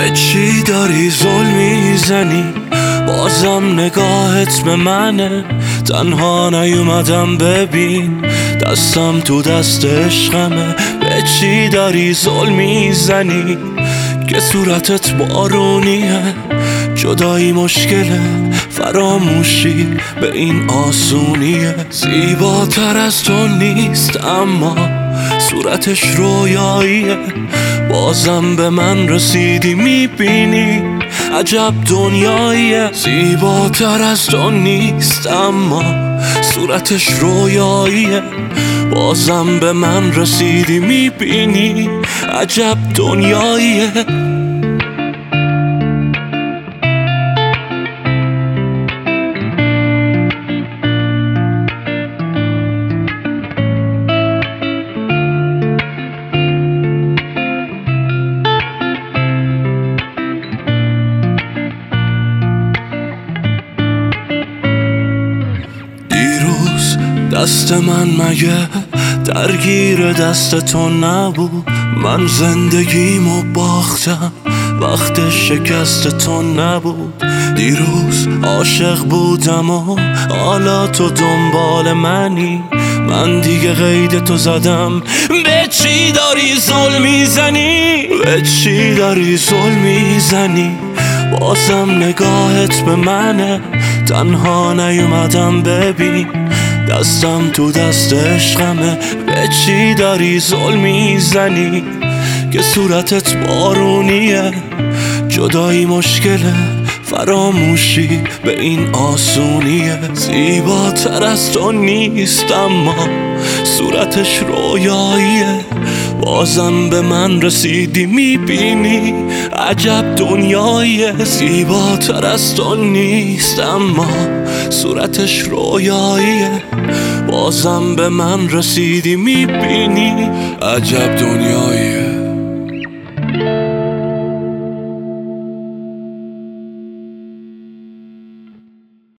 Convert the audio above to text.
به چی داری زل میزنی؟ بازم نگاهت به منه، تنها نیومدم ببین دستم تو دست عشقمه. به چی داری زل میزنی که صورتت بارونیه؟ جدایی مشکله، فراموشی به این آسونیه. زیباتر از تو نیست اما صورتش رویاییه. بازم به من رسیدی میبینی عجب دنیاییه. زیباتر از تو نیست اما صورتش رویاییه. بازم به من رسیدی میبینی عجب دنیاییه. دست من مگه درگیر دست تو نبود؟ من زندگیمو باختم وقت شکست تو نبود. دیروز عاشق بودم و حالا تو دنبال منی. من دیگه قید تو زدم. به چی داری زل میزنی؟ به چی داری زل میزنی؟ بازم نگاهت به منه، تنها نیومدم ببین دستم تو دست عشقمه. به چی داری زل میزنی که صورتت بارونیه؟ جدایی مشکله، فراموشی به این آسونیه. زیباتر از تو نیست اما صورتش رویاییه. بازم به من رسیدی میبینی عجب دنیاییه. زیباتر از تو نیست اما صورتش رویاییه. بازم به من رسیدی میبینی عجب دنیاییه.